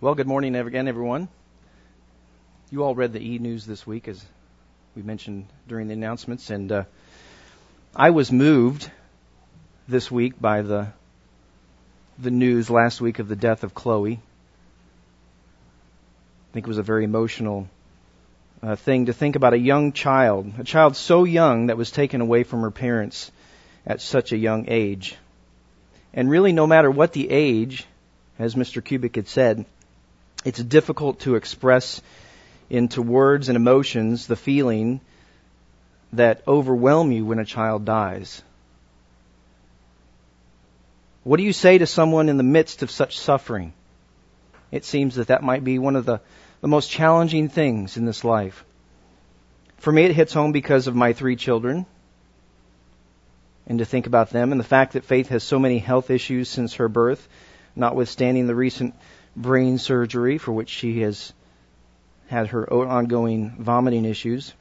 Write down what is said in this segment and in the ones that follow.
Well, good morning again, everyone. You all read the e-news this week, as we mentioned during the announcements, and I was moved this week by the news last week of the death of Chloe. I think it was a very emotional thing to think about a child so young that was taken away from her parents at such a young age. And really, no matter what the age, as Mr. Kubik had said, it's difficult to express into words and emotions the feeling that overwhelm you when a child dies. What do you say to someone in the midst of such suffering? It seems that might be one of the most challenging things in this life. For me, it hits home because of my 3 children, and to think about them, and the fact that Faith has so many health issues since her birth, notwithstanding the recent brain surgery for which she has had her ongoing vomiting issues.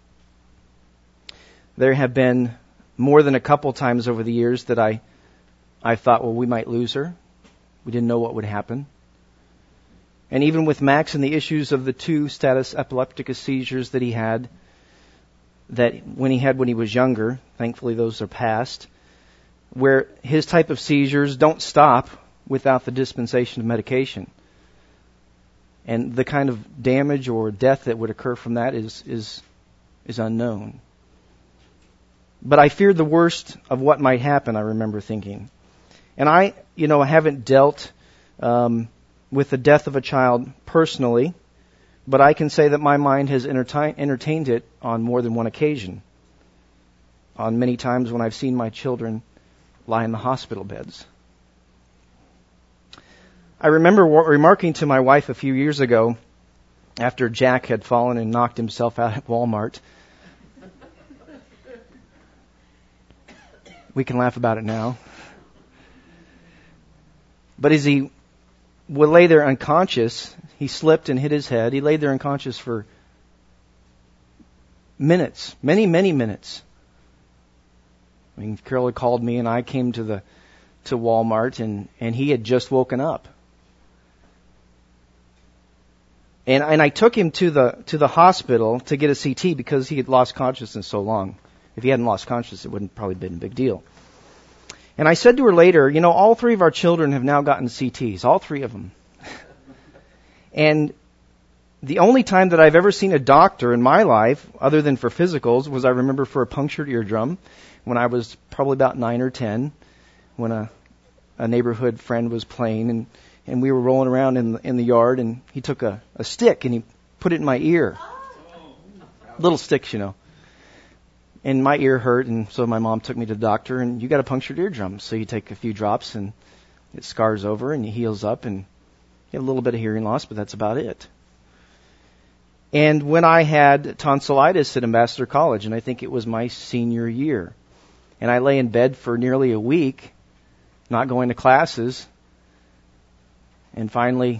There have been more than a couple times over the years that I thought, well, we might lose her. We didn't know what would happen. And even with Max and the issues of the 2 status epilepticus seizures that he had, when he was younger, thankfully those are past, where his type of seizures don't stop without the dispensation of medication. And the kind of damage or death that would occur from that is unknown. But I feared the worst of what might happen, I remember thinking. And I haven't dealt with the death of a child personally, but I can say that my mind has entertained it on more than one occasion. On many times when I've seen my children lie in the hospital beds. I remember remarking to my wife a few years ago, after Jack had fallen and knocked himself out at Walmart. We can laugh about it now. But as he would lay there unconscious, he slipped and hit his head. He laid there unconscious for minutes, many minutes. I mean, Carol had called me, and I came to Walmart, and he had just woken up. And I took him to the hospital to get a CT because he had lost consciousness so long. If he hadn't lost consciousness, it wouldn't probably been a big deal. And I said to her later, all 3 of our children have now gotten CTs, all 3 of them. And the only time that I've ever seen a doctor in my life, other than for physicals, was I remember for a punctured eardrum when I was probably about 9 or 10, when a neighborhood friend was playing, and we were rolling around in the yard, and he took a stick and he put it in my ear. Little sticks, And my ear hurt, and so my mom took me to the doctor, and you got a punctured eardrum. So you take a few drops, and it scars over, and it heals up, and you get a little bit of hearing loss, but that's about it. And when I had tonsillitis at Ambassador College, and I think it was my senior year, and I lay in bed for nearly a week, not going to classes, and finally,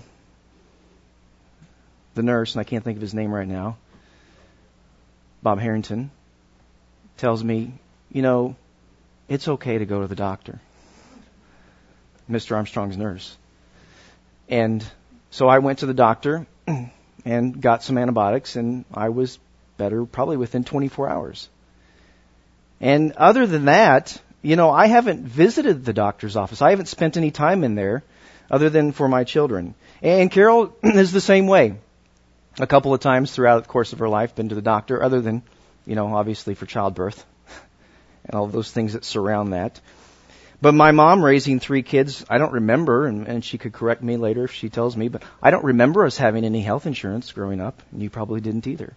the nurse, and I can't think of his name right now, Bob Harrington, tells me, it's okay to go to the doctor. Mr. Armstrong's nurse. And so I went to the doctor and got some antibiotics, and I was better probably within 24 hours. And other than that, I haven't visited the doctor's office. I haven't spent any time in there other than for my children. And Carol is the same way. A couple of times throughout the course of her life, been to the doctor, other than, obviously for childbirth and all those things that surround that. But my mom raising 3 kids, I don't remember, and she could correct me later if she tells me, but I don't remember us having any health insurance growing up, and you probably didn't either.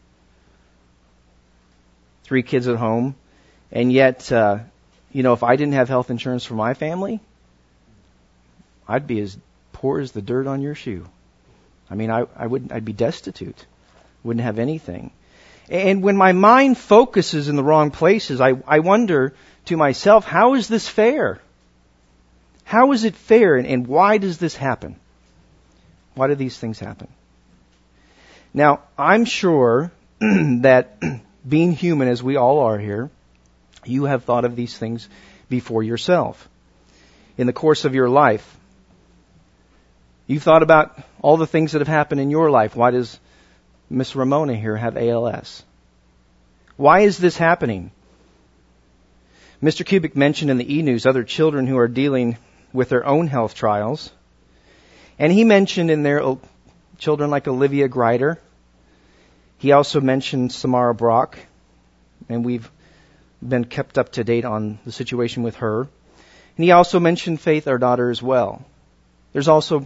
3 kids at home, and yet, if I didn't have health insurance for my family, I'd be as poor as the dirt on your shoe. I mean, I'd be destitute. Wouldn't have anything. And when my mind focuses in the wrong places, I wonder to myself, how is this fair? How is it fair, and why does this happen? Why do these things happen? Now, I'm sure that being human, as we all are here, you have thought of these things before yourself. In the course of your life, You've thought about all the things that have happened in your life. Why does Miss Ramona here have ALS? Why is this happening? Mr. Kubik mentioned in the e-news other children who are dealing with their own health trials. And he mentioned in there children like Olivia Greider. He also mentioned Samara Brock. And we've been kept up to date on the situation with her. And he also mentioned Faith, our daughter, as well. There's also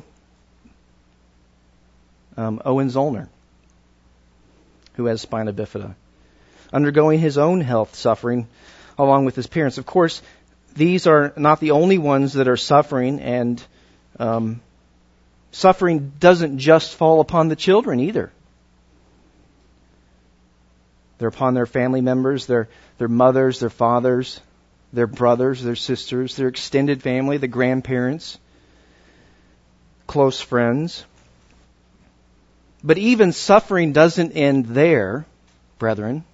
Owen Zollner, who has spina bifida, undergoing his own health suffering along with his parents. Of course, these are not the only ones that are suffering, and suffering doesn't just fall upon the children either. They're upon their family members, their mothers, their fathers, their brothers, their sisters, their extended family, the grandparents, close friends. But even suffering doesn't end there, brethren.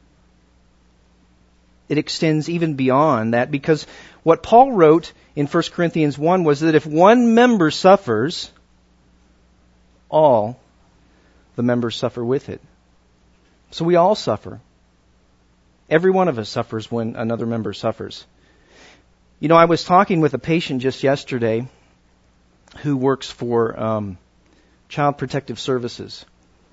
It extends even beyond that, because what Paul wrote in 1 Corinthians 1 was that if one member suffers, all the members suffer with it. So we all suffer. Every one of us suffers when another member suffers. You know, I was talking with a patient just yesterday who works for Child Protective Services.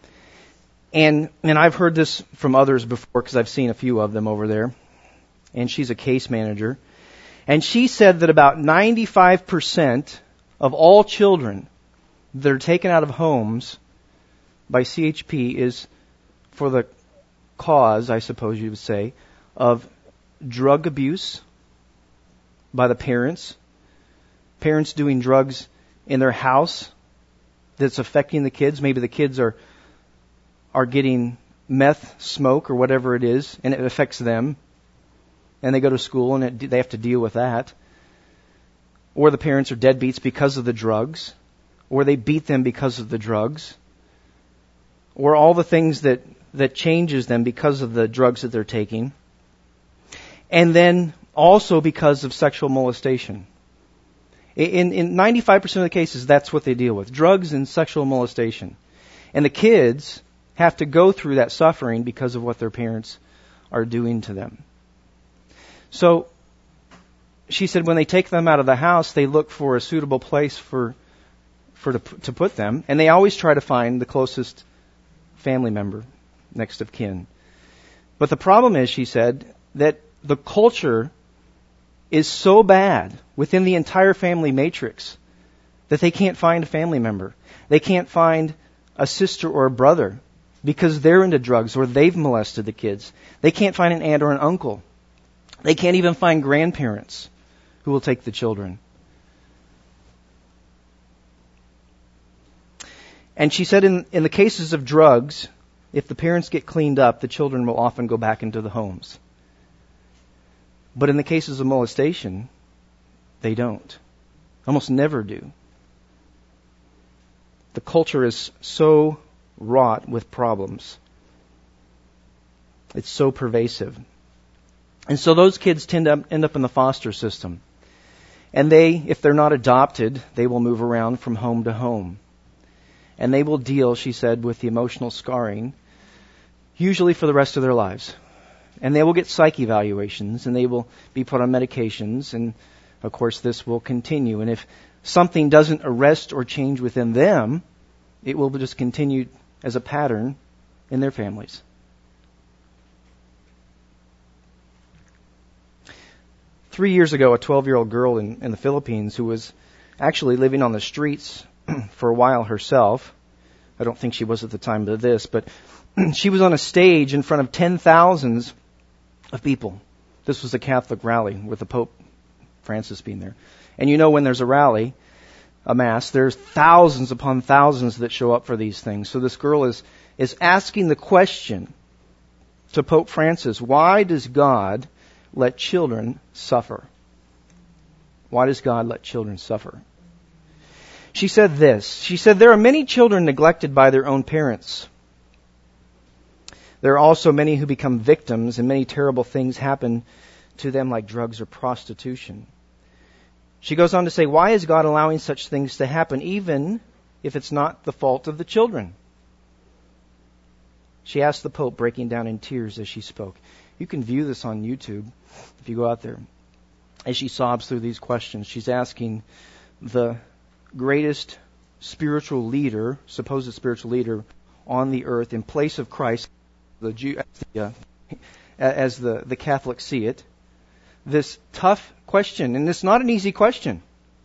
And I've heard this from others before because I've seen a few of them over there. And she's a case manager. And she said that about 95% of all children that are taken out of homes by CHP is for the cause, I suppose you would say, of drug abuse by the parents. Parents doing drugs in their house that's affecting the kids. Maybe the kids are getting meth, smoke, or whatever it is, and it affects them. And they go to school and they have to deal with that. Or the parents are deadbeats because of the drugs. Or they beat them because of the drugs. Or all the things that changes them because of the drugs that they're taking. And then also because of sexual molestation. In 95% of the cases, that's what they deal with. Drugs and sexual molestation. And the kids have to go through that suffering because of what their parents are doing to them. So, she said when they take them out of the house, they look for a suitable place to put them. And they always try to find the closest family member, next of kin. But the problem is, she said, that the culture is so bad within the entire family matrix that they can't find a family member. They can't find a sister or a brother because they're into drugs or they've molested the kids. They can't find an aunt or an uncle. They can't even find grandparents who will take the children. And she said in the cases of drugs, if the parents get cleaned up, the children will often go back into the homes. But in the cases of molestation, they don't. Almost never do. The culture is so wrought with problems. It's so pervasive. And so those kids tend to end up in the foster system. And if they're not adopted, they will move around from home to home. And they will deal, she said, with the emotional scarring, usually for the rest of their lives. And they will get psych evaluations, and they will be put on medications, and of course this will continue. And if something doesn't arrest or change within them, it will just continue as a pattern in their families. Three years ago, a 12-year-old girl in the Philippines who was actually living on the streets for a while herself. I don't think she was at the time of this, but she was on a stage in front of 10,000s of people. This was a Catholic rally with the Pope Francis being there. And you know when there's a rally, a mass, there's thousands upon thousands that show up for these things. So this girl is asking the question to Pope Francis, why does God let children suffer? Why does God let children suffer? She said this. She said, there are many children neglected by their own parents. There are also many who become victims, and many terrible things happen to them like drugs or prostitution. She goes on to say, why is God allowing such things to happen, even if it's not the fault of the children? She asked the Pope, breaking down in tears as she spoke. You can view this on YouTube if you go out there. As she sobs through these questions, she's asking the greatest spiritual leader, supposed spiritual leader on the earth in place of Christ, as the Catholics see it, this tough question. And it's not an easy question.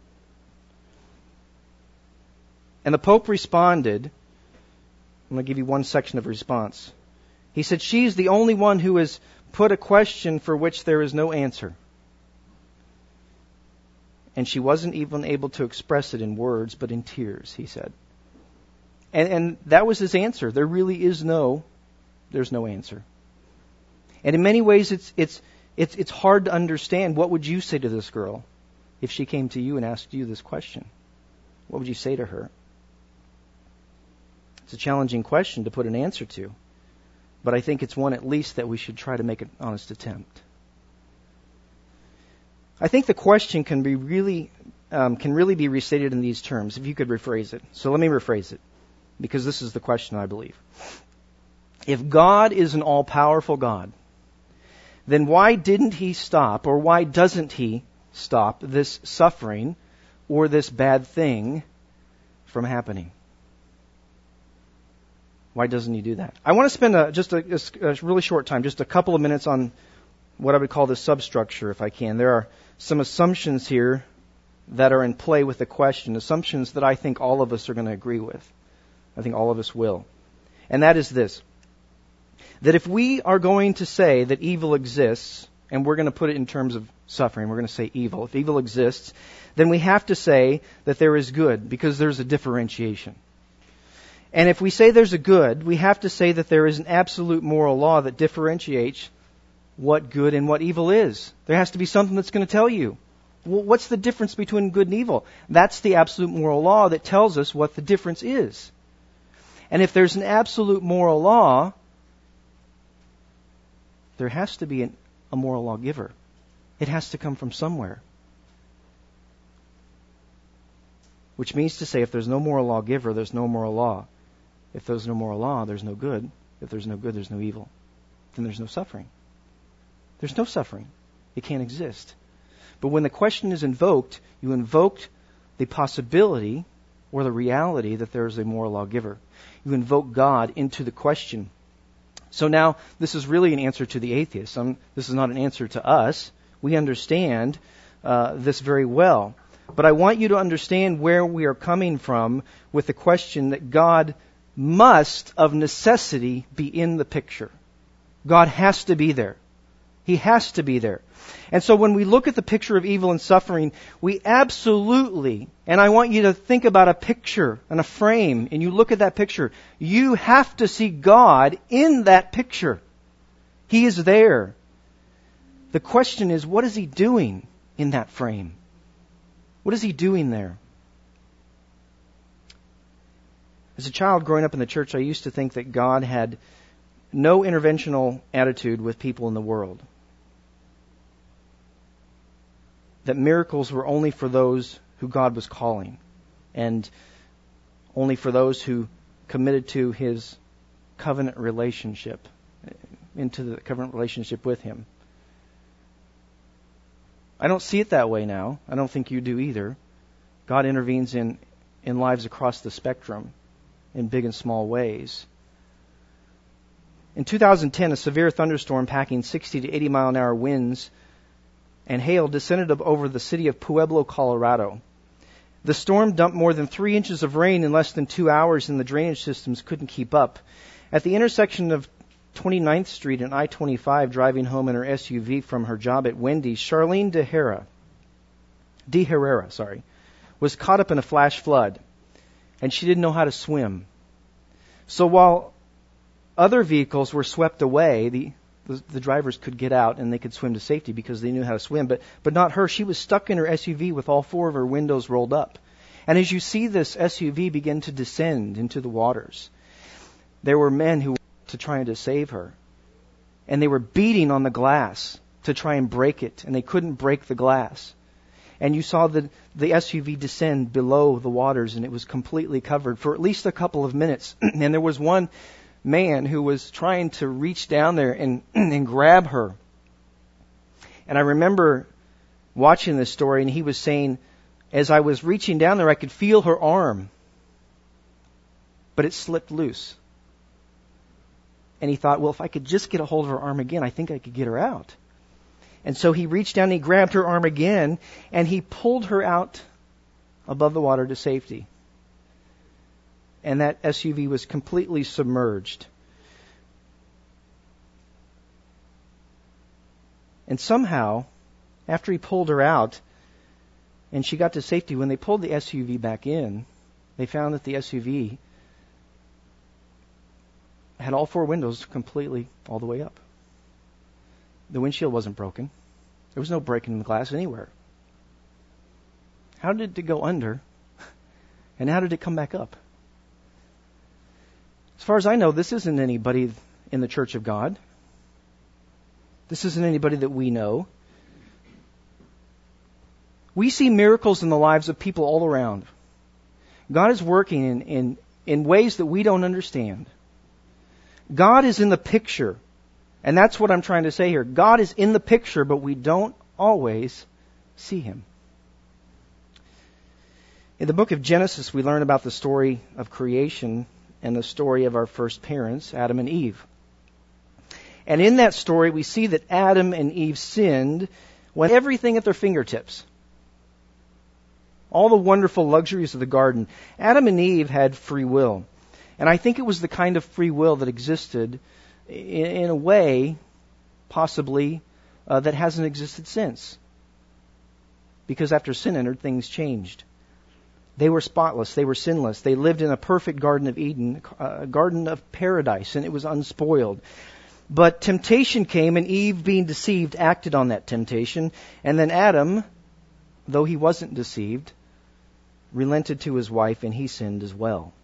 And the Pope responded. I'm going to give you one section of response. He said, she's the only one who has put a question for which there is no answer. And she wasn't even able to express it in words, but in tears, he said. And that was his answer. There really is there's no answer. And in many ways, it's hard to understand. What would you say to this girl if she came to you and asked you this question? What would you say to her? It's a challenging question to put an answer to, but I think it's one at least that we should try to make an honest attempt. I think the question can really be restated in these terms, if you could rephrase it. So let me rephrase it, because this is the question I believe. If God is an all-powerful God, then why didn't He stop, or why doesn't He stop this suffering or this bad thing from happening? Why doesn't He do that? I want to spend just a really short time, just a couple of minutes on what I would call the substructure, if I can. There are some assumptions here that are in play with the question, assumptions that I think all of us are going to agree with. I think all of us will. And that is this, that if we are going to say that evil exists, and we're going to put it in terms of suffering, we're going to say evil. If evil exists, then we have to say that there is good, because there's a differentiation. And if we say there's a good, we have to say that there is an absolute moral law that differentiates what good and what evil is. There has to be something that's going to tell you. Well, what's the difference between good and evil? That's the absolute moral law that tells us what the difference is. And if there's an absolute moral law, there has to be a moral lawgiver. It has to come from somewhere. Which means to say, if there's no moral lawgiver, there's no moral law. If there's no moral law, there's no good. If there's no good, there's no evil. Then there's no suffering. There's no suffering. It can't exist. But when the question is invoked, you invoke the possibility or the reality that there is a moral lawgiver. You invoke God into the question. So now, this is really an answer to the atheist. This is not an answer to us. We understand this very well. But I want you to understand where we are coming from with the question that God must, of necessity, be in the picture. God has to be there. He has to be there. And so when we look at the picture of evil and suffering, we absolutely, and I want you to think about a picture and a frame, and you look at that picture, you have to see God in that picture. He is there. The question is, what is He doing in that frame? What is He doing there? As a child growing up in the church, I used to think that God had no interventional attitude with people in the world. That miracles were only for those who God was calling, and only for those who committed to His covenant relationship, into the covenant relationship with Him. I don't see it that way now. I don't think you do either. God intervenes in lives across the spectrum in big and small ways. In 2010, a severe thunderstorm packing 60 to 80 mile an hour winds and hail descended over the city of Pueblo, Colorado. The storm dumped more than 3 inches of rain in less than 2 hours, and the drainage systems couldn't keep up. At the intersection of 29th Street and I-25, driving home in her SUV from her job at Wendy's, Charlene De Herrera, was caught up in a flash flood, and she didn't know how to swim. So while other vehicles were swept away, the drivers could get out and they could swim to safety because they knew how to swim, but not her. She was stuck in her SUV with all 4 of her windows rolled up. And as you see this SUV begin to descend into the waters, there were men who were to try to save her. And they were beating on the glass to try and break it, and they couldn't break the glass. And you saw the SUV descend below the waters, and it was completely covered for at least a couple of minutes. And there was one man who was trying to reach down there and grab her. And I remember watching this story, and he was saying, as I was reaching down there, I could feel her arm, but it slipped loose. And he thought, well, if I could just get a hold of her arm again, I think I could get her out. And so he reached down, and he grabbed her arm again, and he pulled her out above the water to safety. And that SUV was completely submerged. And somehow, after he pulled her out, and she got to safety, when they pulled the SUV back in, they found that the SUV had all 4 windows completely all the way up. The windshield wasn't broken. There was no break in the glass anywhere. How did it go under? And how did it come back up? As far as I know, this isn't anybody in the Church of God. This isn't anybody that we know. We see miracles in the lives of people all around. God is working in ways that we don't understand. God is in the picture. And that's what I'm trying to say here. God is in the picture, but we don't always see Him. In the book of Genesis, we learn about the story of creation and the story of our first parents, Adam and Eve. And in that story, we see that Adam and Eve sinned when everything at their fingertips. All the wonderful luxuries of the garden. Adam and Eve had free will. And I think it was the kind of free will that existed in a way, possibly, that hasn't existed since. Because after sin entered, things changed. They were spotless. They were sinless. They lived in a perfect Garden of Eden, a garden of paradise, and it was unspoiled. But temptation came, and Eve, being deceived, acted on that temptation. And then Adam, though he wasn't deceived, relented to his wife, and he sinned as well.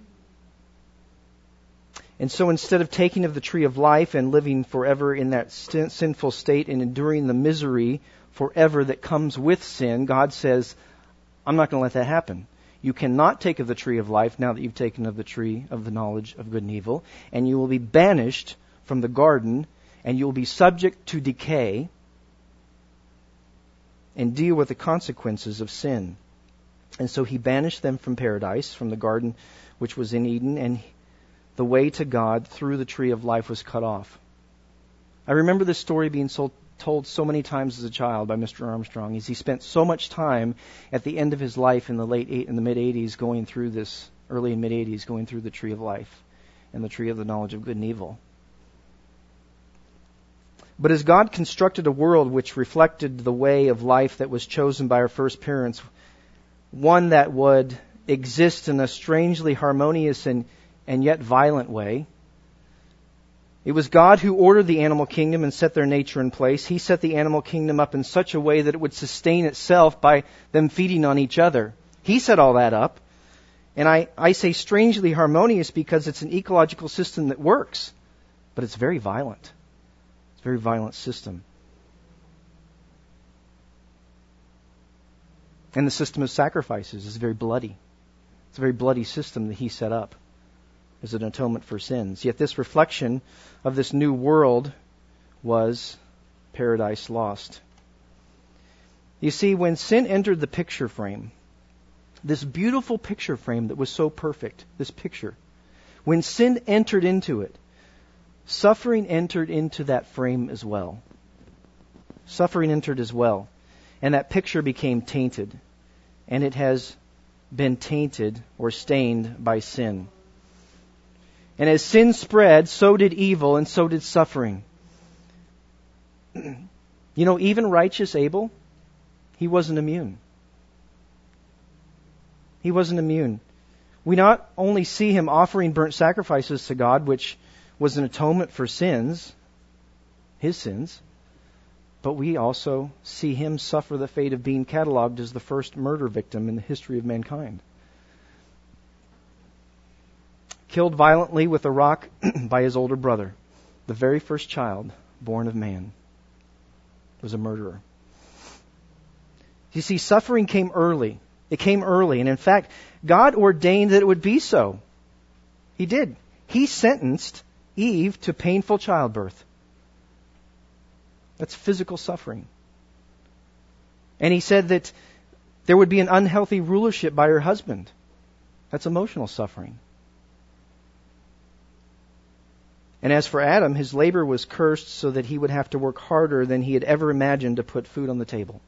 And so instead of taking of the tree of life and living forever in that sinful state and enduring the misery forever that comes with sin, God says, I'm not going to let that happen. You cannot take of the tree of life now that you've taken of the tree of the knowledge of good and evil, and you will be banished from the garden, and you will be subject to decay and deal with the consequences of sin. And so He banished them from paradise, from the garden which was in Eden, and the way to God through the tree of life was cut off. I remember this story being told so many times as a child by Mr. Armstrong, as he spent so much time at the end of his life in the mid-80s going through this, early and mid-80s, going through the tree of life and the tree of the knowledge of good and evil. But as God constructed a world which reflected the way of life that was chosen by our first parents, one that would exist in a strangely harmonious and yet violent way. It was God who ordered the animal kingdom and set their nature in place. He set the animal kingdom up in such a way that it would sustain itself by them feeding on each other. He set all that up. And I say strangely harmonious because it's an ecological system that works, but it's very violent. It's a very violent system. And the system of sacrifices is very bloody. It's a very bloody system that He set up as an atonement for sins. Yet this reflection of this new world was paradise lost. You see, when sin entered the picture frame, this beautiful picture frame that was so perfect, this picture, when sin entered into it, suffering entered into that frame as well. Suffering entered as well. And that picture became tainted. And it has been tainted or stained by sin. And as sin spread, so did evil and so did suffering. You know, even righteous Abel, he wasn't immune. He wasn't immune. We not only see him offering burnt sacrifices to God, which was an atonement for sins, his sins, but we also see him suffer the fate of being cataloged as the first murder victim in the history of mankind. Killed violently with a rock by his older brother. The very first child born of man was a murderer. You see, suffering came early. It came early. And in fact, God ordained that it would be so. He did. He sentenced Eve to painful childbirth. That's physical suffering. And He said that there would be an unhealthy rulership by her husband. That's emotional suffering. And as for Adam, his labor was cursed so that he would have to work harder than he had ever imagined to put food on the table.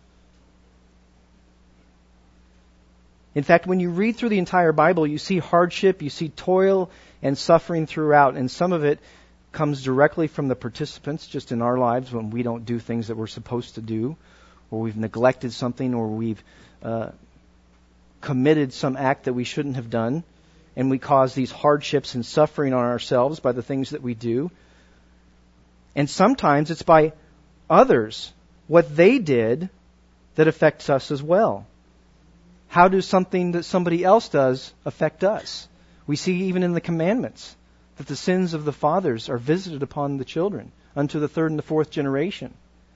In fact, when you read through the entire Bible, you see hardship, you see toil and suffering throughout, and some of it comes directly from the participants just in our lives when we don't do things that we're supposed to do, or we've neglected something, or we've committed some act that we shouldn't have done, and we cause these hardships and suffering on ourselves by the things that we do. And sometimes it's by others, what they did, that affects us as well. How does something that somebody else does affect us? We see even in the commandments that the sins of the fathers are visited upon the children unto the third and the fourth generation.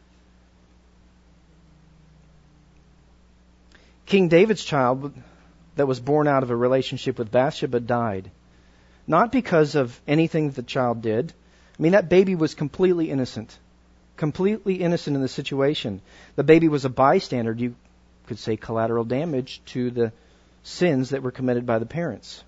King David's child that was born out of a relationship with Bathsheba died. Not because of anything that the child did. I mean, that baby was completely innocent. Completely innocent in the situation. The baby was a bystander. You could say collateral damage to the sins that were committed by the parents.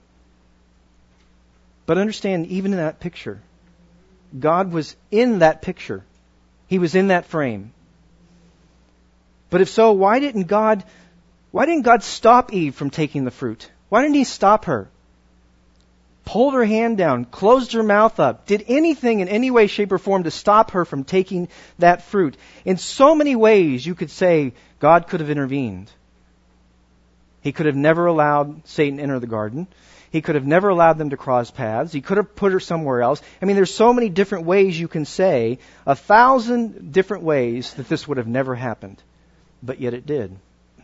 But understand, even in that picture, God was in that picture. He was in that frame. But if so, why didn't God stop Eve from taking the fruit? Why didn't He stop her? Pulled her hand down, closed her mouth up, did anything in any way, shape, or form to stop her from taking that fruit. In so many ways, you could say God could have intervened. He could have never allowed Satan to enter the garden. He could have never allowed them to cross paths. He could have put her somewhere else. I mean, there's so many different ways you can say, 1,000 different ways that this would have never happened. But yet it did.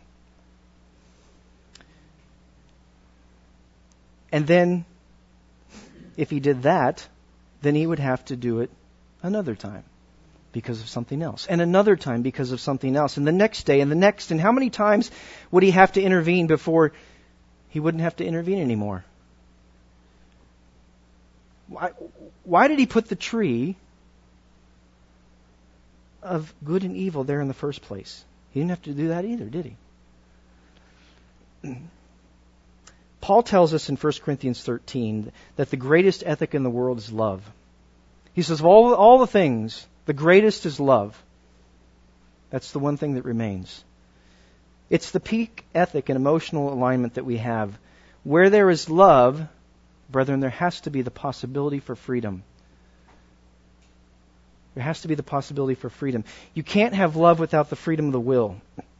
And then, if He did that, then He would have to do it another time because of something else. And another time because of something else. And the next day and the next. And how many times would He have to intervene before He wouldn't have to intervene anymore? Why did He put the tree of good and evil there in the first place? He didn't have to do that either, did He? Paul tells us in 1 Corinthians 13 that the greatest ethic in the world is love. He says of all the things, the greatest is love. That's the one thing that remains. It's the peak ethic and emotional alignment that we have. Where there is love, brethren, there has to be the possibility for freedom. There has to be the possibility for freedom. You can't have love without the freedom of the will.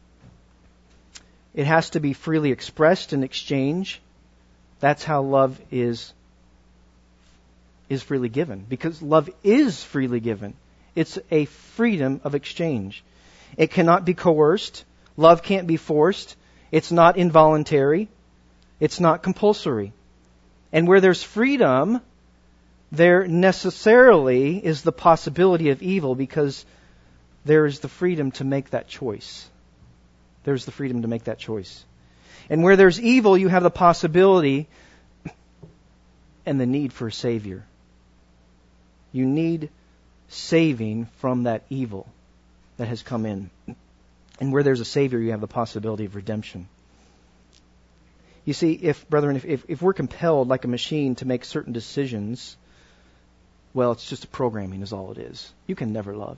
It has to be freely expressed in exchange. That's how love is freely given. Because love is freely given. It's a freedom of exchange. It cannot be coerced. Love can't be forced. It's not involuntary. It's not compulsory. And where there's freedom, there necessarily is the possibility of evil because there is the freedom to make that choice. There's the freedom to make that choice. And where there's evil, you have the possibility and the need for a Savior. You need saving from that evil that has come in. And where there's a Savior, you have the possibility of redemption. You see, if we're compelled like a machine to make certain decisions, well, it's just a programming is all it is. You can never love.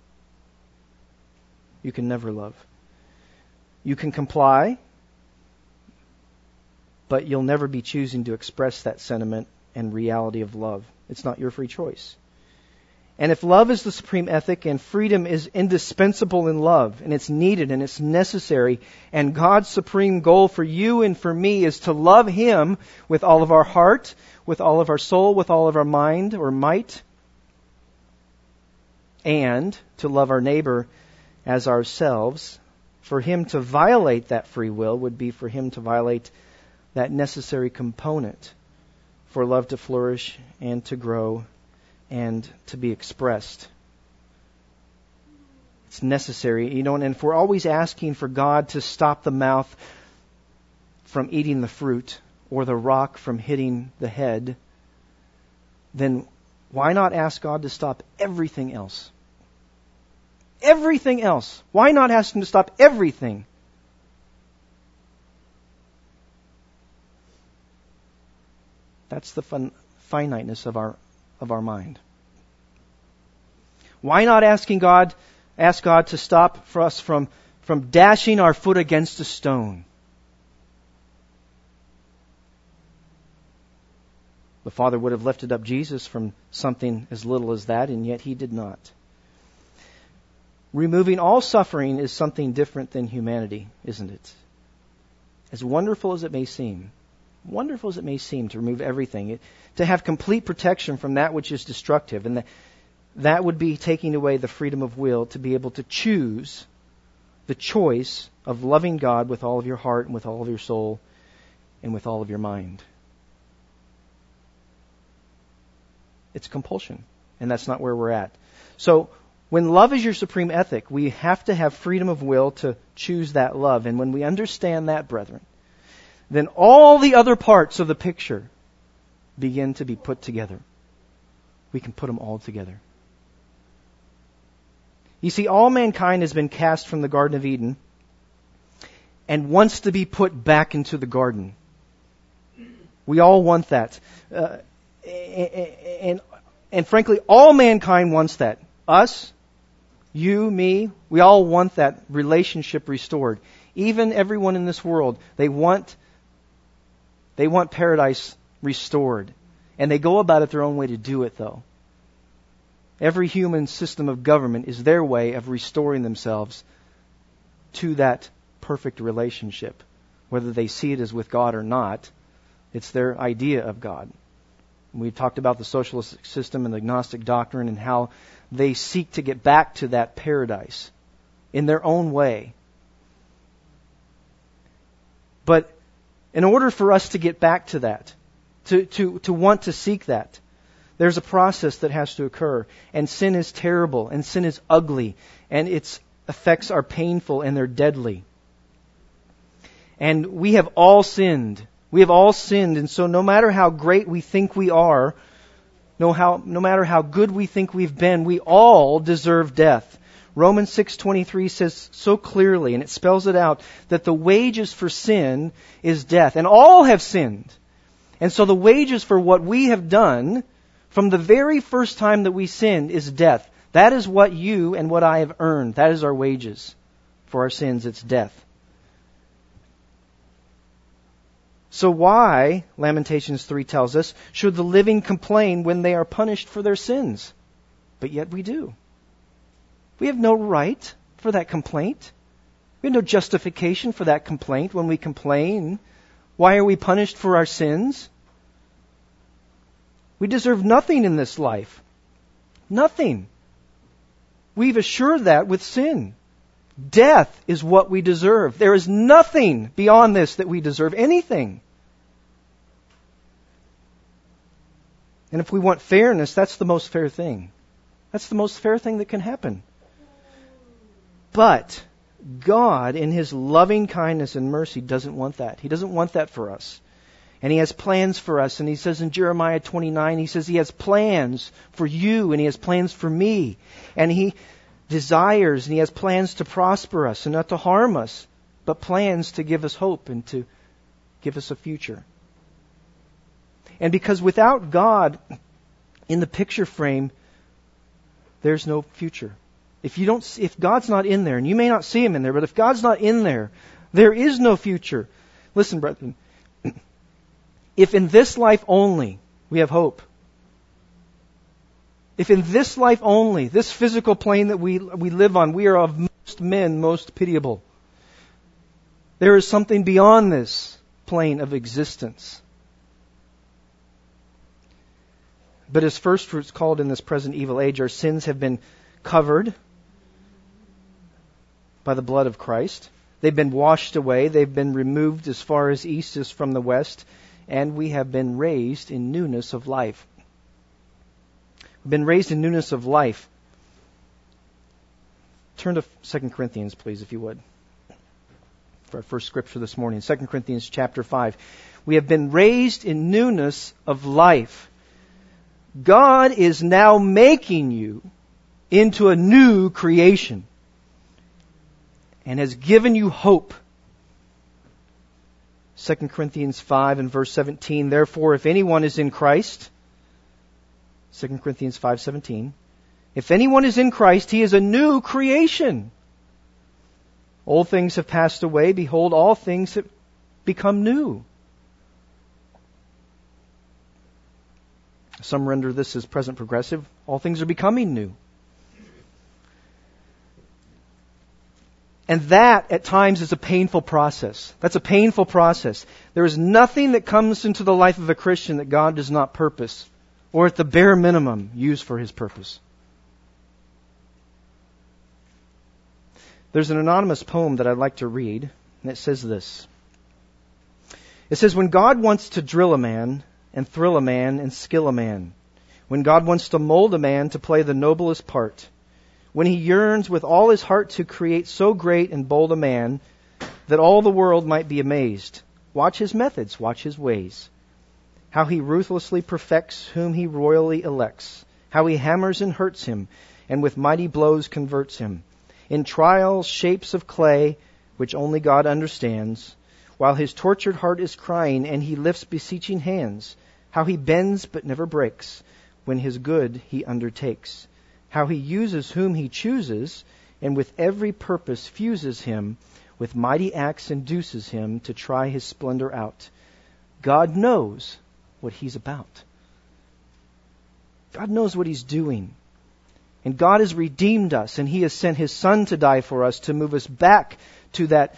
You can never love. You can comply, but you'll never be choosing to express that sentiment and reality of love. It's not your free choice. And if love is the supreme ethic and freedom is indispensable in love, and it's needed and it's necessary, and God's supreme goal for you and for me is to love Him with all of our heart, with all of our soul, with all of our mind or might, and to love our neighbor as ourselves, for Him to violate that free will would be for Him to violate that necessary component for love to flourish and to grow and to be expressed. It's necessary, and if we're always asking for God to stop the mouth from eating the fruit or the rock from hitting the head, then why not ask God to stop everything else? Everything else. Why not ask Him to stop everything? That's the finiteness of our mind. Why not ask God to stop for us from dashing our foot against a stone? The Father would have lifted up Jesus from something as little as that, and yet He did not. Removing all suffering is something different than humanity, isn't it? As wonderful as it may seem to remove everything, to have complete protection from that which is destructive, and that would be taking away the freedom of will to be able to choose the choice of loving God with all of your heart and with all of your soul and with all of your mind. It's compulsion, and that's not where we're at. So, when love is your supreme ethic, we have to have freedom of will to choose that love. And when we understand that, brethren, then all the other parts of the picture begin to be put together. We can put them all together. You see, all mankind has been cast from the Garden of Eden and wants to be put back into the garden. We all want that. And frankly, all mankind wants that. Us, you, me, we all want that relationship restored. Even everyone in this world, they want paradise restored. And they go about it their own way to do it, though. Every human system of government is their way of restoring themselves to that perfect relationship. Whether they see it as with God or not, it's their idea of God. We talked about the socialist system and the Gnostic doctrine and how they seek to get back to that paradise in their own way. But in order for us to get back to that, to want to seek that, there's a process that has to occur. And sin is terrible, and sin is ugly, and its effects are painful and they're deadly. And we have all sinned. We have all sinned, and so no matter how great we think we are, no matter how good we think we've been, we all deserve death. Romans 6:23 says so clearly, and it spells it out, that the wages for sin is death. And all have sinned. And so the wages for what we have done from the very first time that we sinned is death. That is what you and what I have earned. That is our wages for our sins. It's death. So why, Lamentations 3 tells us, should the living complain when they are punished for their sins? But yet we do. We have no right for that complaint. We have no justification for that complaint when we complain. Why are we punished for our sins? We deserve nothing in this life. Nothing. We've assured that with sin. Death is what we deserve. There is nothing beyond this that we deserve. Anything. And if we want fairness, that's the most fair thing. That's the most fair thing that can happen. But God, in His loving kindness and mercy, doesn't want that. He doesn't want that for us. And He has plans for us. And He says in Jeremiah 29, He says He has plans for you and He has plans for me. And He desires and He has plans to prosper us and not to harm us, but plans to give us hope and to give us a future. And because without God in the picture frame, there's no future. If God's not in there, and you may not see Him in there, but if God's not in there, there is no future. Listen, brethren, if in this life only we have hope, if in this life only, this physical plane that we live on, we are of most men most pitiable, there is something beyond this plane of existence. But as first fruits called in this present evil age, our sins have been covered by the blood of Christ. They've been washed away. They've been removed as far as east is from the west. And we have been raised in newness of life. We've been raised in newness of life. Turn to 2 Corinthians, please, if you would, for our first scripture this morning. 2 Corinthians chapter 5. We have been raised in newness of life. God is now making you into a new creation and has given you hope. 2 Corinthians 5 and verse 17, therefore, if anyone is in Christ, 2 Corinthians 5:17, if anyone is in Christ, he is a new creation. Old things have passed away. Behold, all things have become new. Some render this as present progressive. All things are becoming new. And that, at times, is a painful process. That's a painful process. There is nothing that comes into the life of a Christian that God does not purpose, or at the bare minimum, use for His purpose. There's an anonymous poem that I'd like to read, and it says this. It says, when God wants to drill a man, and thrill a man, and skill a man, when God wants to mold a man to play the noblest part, when He yearns with all His heart to create so great and bold a man that all the world might be amazed, watch His methods, watch His ways, how He ruthlessly perfects whom He royally elects, how He hammers and hurts him, and with mighty blows converts him, in trials, shapes of clay, which only God understands, while His tortured heart is crying, and He lifts beseeching hands, how He bends but never breaks, when His good He undertakes, how He uses whom He chooses, and with every purpose fuses him, with mighty acts induces him to try His splendor out. God knows what He's about. God knows what He's doing. And God has redeemed us, and He has sent His Son to die for us, to move us back to that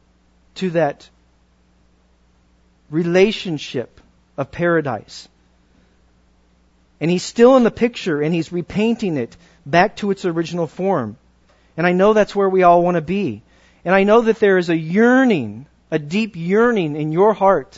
relationship of paradise. And He's still in the picture, and He's repainting it back to its original form. And I know that's where we all want to be. And I know that there is a yearning, a deep yearning in your heart.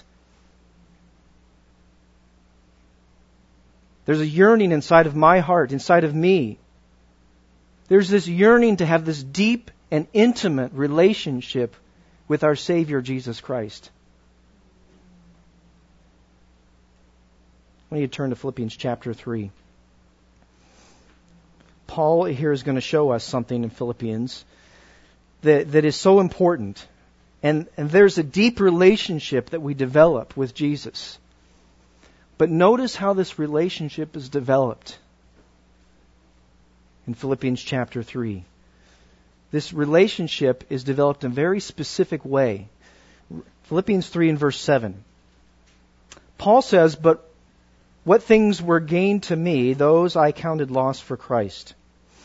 There's a yearning inside of my heart, inside of me. There's this yearning to have this deep and intimate relationship with our Savior, Jesus Christ. I want you to turn to Philippians chapter 3. Paul here is going to show us something in Philippians that is so important. And there's a deep relationship that we develop with Jesus. But notice how this relationship is developed in Philippians chapter 3. This relationship is developed in a very specific way. Philippians 3 and verse 7. Paul says, but what things were gained to me, those I counted loss for Christ.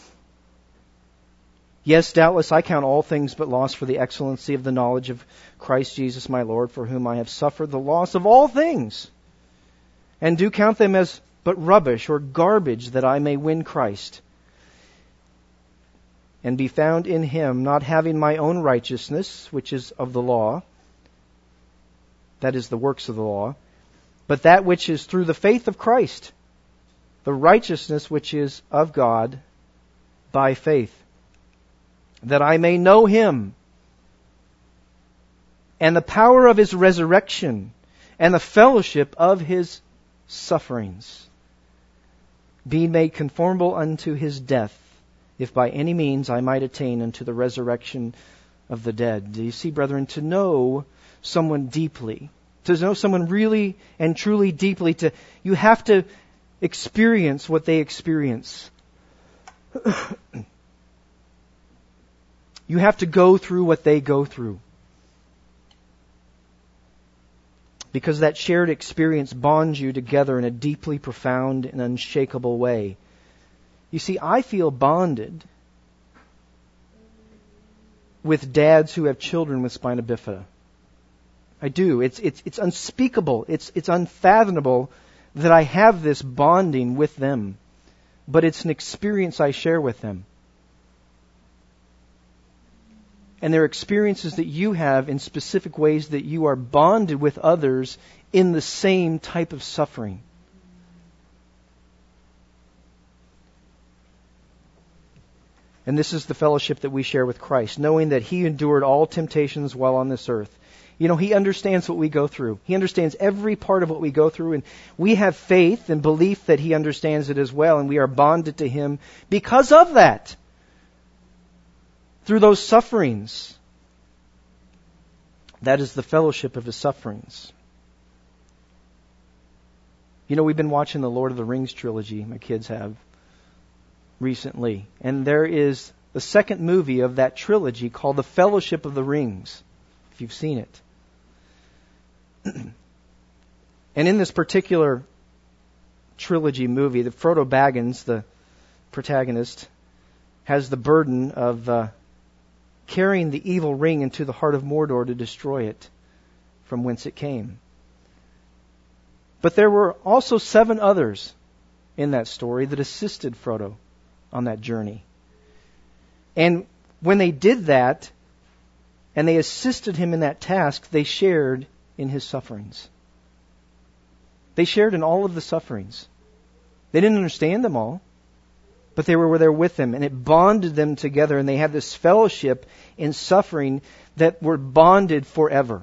Yes, doubtless I count all things but loss for the excellency of the knowledge of Christ Jesus my Lord, for whom I have suffered the loss of all things, and do count them as but rubbish or garbage, that I may win Christ, and be found in Him, not having my own righteousness, which is of the law, that is the works of the law, but that which is through the faith of Christ, the righteousness which is of God by faith, that I may know Him, and the power of His resurrection, and the fellowship of His sufferings, being made conformable unto His death, if by any means I might attain unto the resurrection of the dead. Do you see, brethren, to know someone deeply, to know someone really and truly deeply, you have to experience what they experience. You have to go through what they go through. Because that shared experience bonds you together in a deeply profound and unshakable way. You see, I feel bonded with dads who have children with spina bifida. I do. It's unspeakable. It's unfathomable that I have this bonding with them. But it's an experience I share with them. And there are experiences that you have in specific ways that you are bonded with others in the same type of suffering. And this is the fellowship that we share with Christ, knowing that He endured all temptations while on this earth. You know, He understands what we go through. He understands every part of what we go through, and we have faith and belief that He understands it as well, and we are bonded to Him because of that. Through those sufferings. That is the fellowship of His sufferings. You know, we've been watching the Lord of the Rings trilogy, my kids have, recently. And there is the second movie of that trilogy called The Fellowship of the Rings, if you've seen it. And in this particular trilogy movie, the Frodo Baggins, the protagonist, has the burden of carrying the evil ring into the heart of Mordor to destroy it from whence it came. But there were also 7 others in that story that assisted Frodo on that journey. And when they did that, and they assisted him in that task, they shared in his sufferings. They shared in all of the sufferings. They didn't understand them all, but they were there with him, and it bonded them together, and they had this fellowship in suffering that were bonded forever.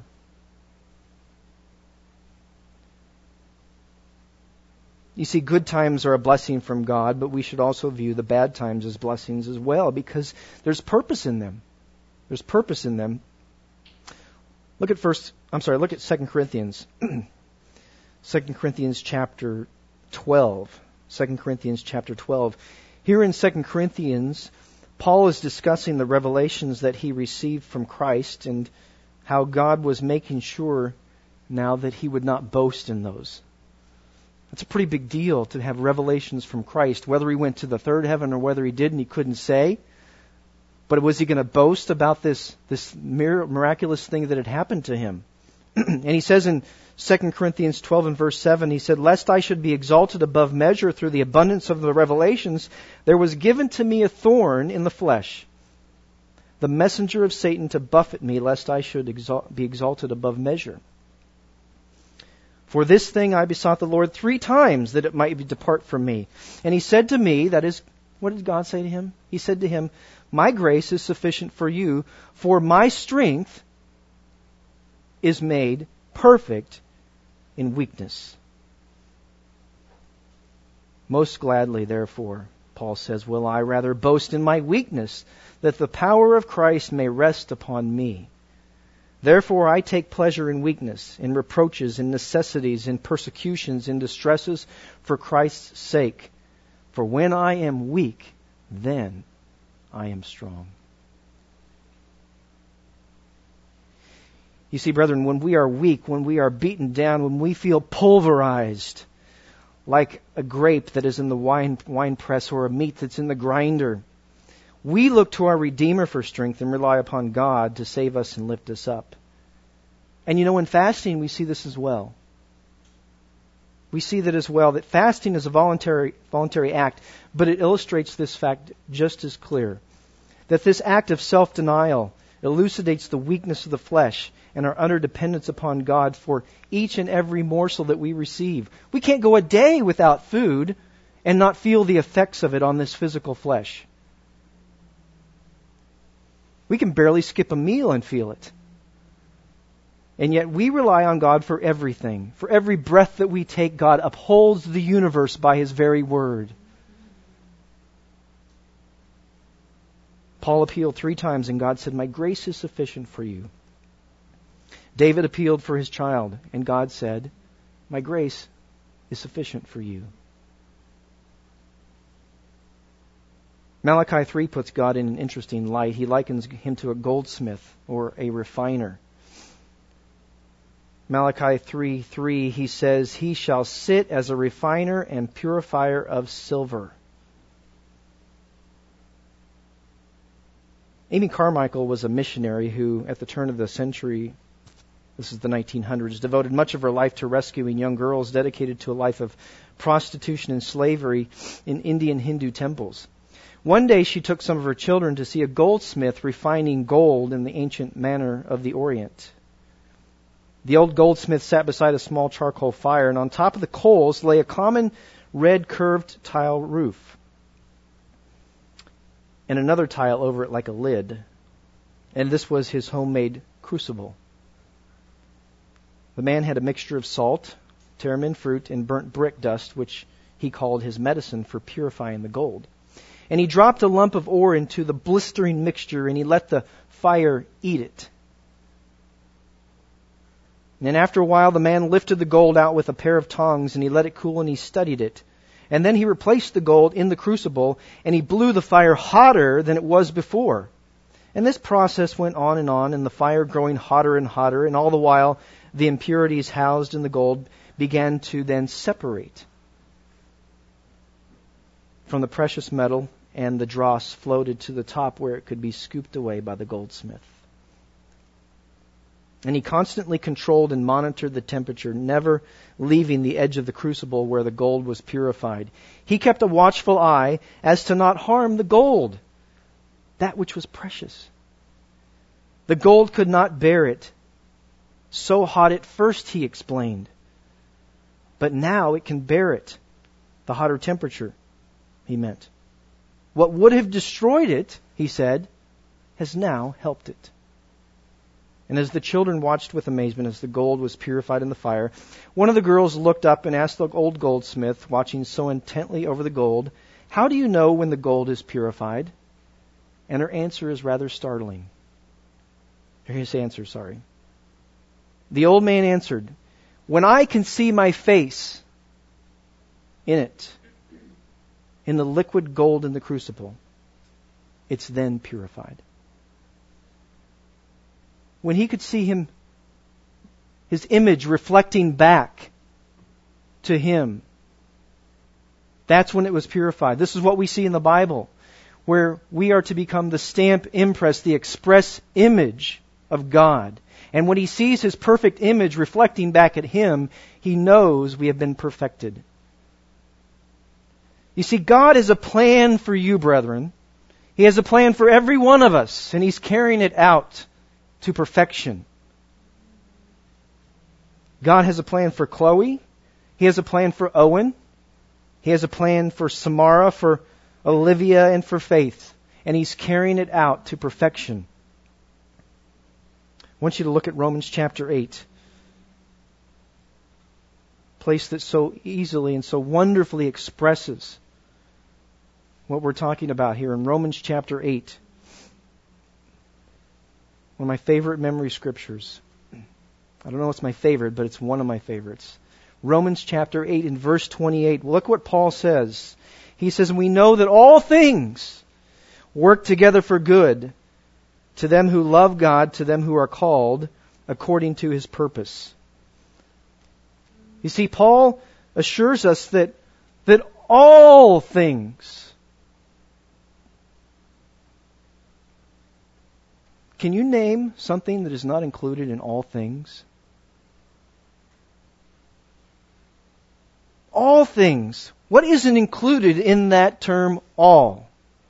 You see, good times are a blessing from God, but we should also view the bad times as blessings as well, because there's purpose in them. There's purpose in them. Look at 2 Corinthians. 2 Corinthians chapter 12. 2 Corinthians chapter 12. Here in 2 Corinthians, Paul is discussing the revelations that he received from Christ and how God was making sure now that he would not boast in those. It's a pretty big deal to have revelations from Christ. Whether he went to the third heaven or whether he didn't, he couldn't say. But was he going to boast about this miraculous thing that had happened to him? And he says in 2 Corinthians 12 and verse 7, he said, "Lest I should be exalted above measure through the abundance of the revelations, there was given to me a thorn in the flesh, the messenger of Satan to buffet me, lest I should be exalted above measure. For this thing I besought the Lord 3 times, that it might depart from me. And He said to me," that is, what did God say to him? He said to him, "My grace is sufficient for you, for my strength is made perfect in weakness." Most gladly, therefore, Paul says, will I rather boast in my weakness, that the power of Christ may rest upon me. Therefore I take pleasure in weakness, in reproaches, in necessities, in persecutions, in distresses, for Christ's sake. For when I am weak, then I am strong. You see, brethren, when we are weak, when we are beaten down, when we feel pulverized, like a grape that is in the wine press or a meat that's in the grinder, we look to our Redeemer for strength and rely upon God to save us and lift us up. And you know, in fasting, we see this as well. We see that as well, that fasting is a voluntary act, but it illustrates this fact just as clear. That this act of self-denial elucidates the weakness of the flesh and our utter dependence upon God for each and every morsel that we receive. We can't go a day without food and not feel the effects of it on this physical flesh. We can barely skip a meal and feel it. And yet we rely on God for everything. For every breath that we take, God upholds the universe by His very word. Paul appealed 3 times and God said, "My grace is sufficient for you." David appealed for his child and God said, "My grace is sufficient for you." Malachi 3 puts God in an interesting light. He likens Him to a goldsmith or a refiner. Malachi 3:3, he says, "He shall sit as a refiner and purifier of silver." Amy Carmichael was a missionary who, at the turn of the century, this is the 1900s, devoted much of her life to rescuing young girls dedicated to a life of prostitution and slavery in Indian Hindu temples. One day she took some of her children to see a goldsmith refining gold in the ancient manner of the Orient. The old goldsmith sat beside a small charcoal fire, and on top of the coals lay a common red curved tile roof. and another tile over it like a lid. And this was his homemade crucible. The man had a mixture of salt, tamarind fruit, and burnt brick dust, which he called his medicine for purifying the gold. And he dropped a lump of ore into the blistering mixture, and he let the fire eat it. And then after a while, the man lifted the gold out with a pair of tongs, and he let it cool, and he studied it. And then he replaced the gold in the crucible, and he blew the fire hotter than it was before. And this process went on, and the fire growing hotter and hotter, and all the while the impurities housed in the gold began to then separate from the precious metal, and the dross floated to the top where it could be scooped away by the goldsmith. And he constantly controlled and monitored the temperature, never leaving the edge of the crucible where the gold was purified. He kept a watchful eye as to not harm the gold, that which was precious. The gold could not bear it. So hot at first, he explained. But now it can bear it. The hotter temperature, he meant. What would have destroyed it, he said, has now helped it. And as the children watched with amazement as the gold was purified in the fire, one of the girls looked up and asked the old goldsmith, watching so intently over the gold, "How do you know when the gold is purified?" And her answer is rather startling. His answer, sorry. The old man answered, "When I can see my face in it, in the liquid gold in the crucible, it's then purified." When he could see his image reflecting back to him, that's when it was purified. This is what we see in the Bible, where we are to become the stamp impress, the express image of God. And when he sees his perfect image reflecting back at him, he knows we have been perfected. You see, God has a plan for you, brethren. He has a plan for every one of us, and he's carrying it out to perfection. God has a plan for Chloe. He has a plan for Owen. He has a plan for Samara, for Olivia, and for Faith. And he's carrying it out to perfection. I want you to look at Romans chapter 8. A place that so easily and so wonderfully expresses what we're talking about here in Romans chapter 8. One of my favorite memory scriptures. I don't know what's my favorite, but it's one of my favorites. Romans chapter 8 and verse 28. Look what Paul says. He says, "We know that all things work together for good to them who love God, to them who are called according to his purpose." You see, Paul assures us that all things. Can you name something that is not included in all things? All things. What isn't included in that term all?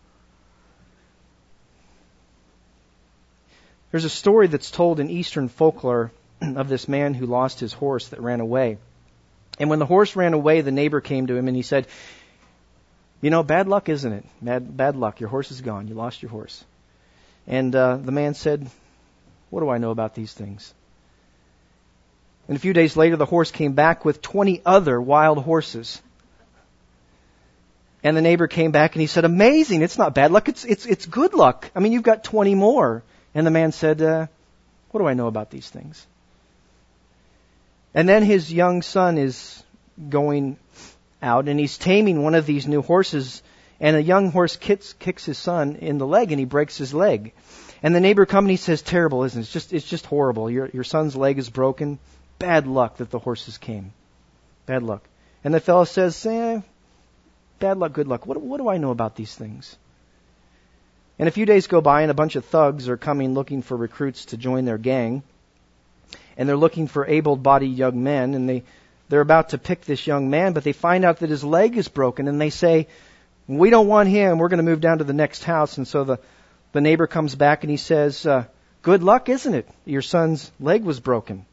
There's a story that's told in Eastern folklore of this man who lost his horse that ran away. And when the horse ran away, the neighbor came to him and he said, "You know, bad luck, isn't it? Bad luck. Your horse is gone. You lost your horse." And the man said, "What do I know about these things?" And a few days later, the horse came back with 20 other wild horses. And the neighbor came back and he said, "Amazing, it's not bad luck, it's good luck. I mean, you've got 20 more. And the man said, "What do I know about these things?" And then his young son is going out and he's taming one of these new horses. And a young horse kicks his son in the leg and he breaks his leg. And the neighbor comes and he says, "Terrible, isn't it? It's just horrible. Your son's leg is broken. Bad luck that the horses came. Bad luck." And the fellow says, "Bad luck, good luck. What do I know about these things?" And a few days go by and a bunch of thugs are coming looking for recruits to join their gang. And they're looking for able-bodied young men. And they're about to pick this young man, but they find out that his leg is broken. And they say, "We don't want him. We're going to move down to the next house." And so the neighbor comes back and he says, "Good luck, isn't it? Your son's leg was broken."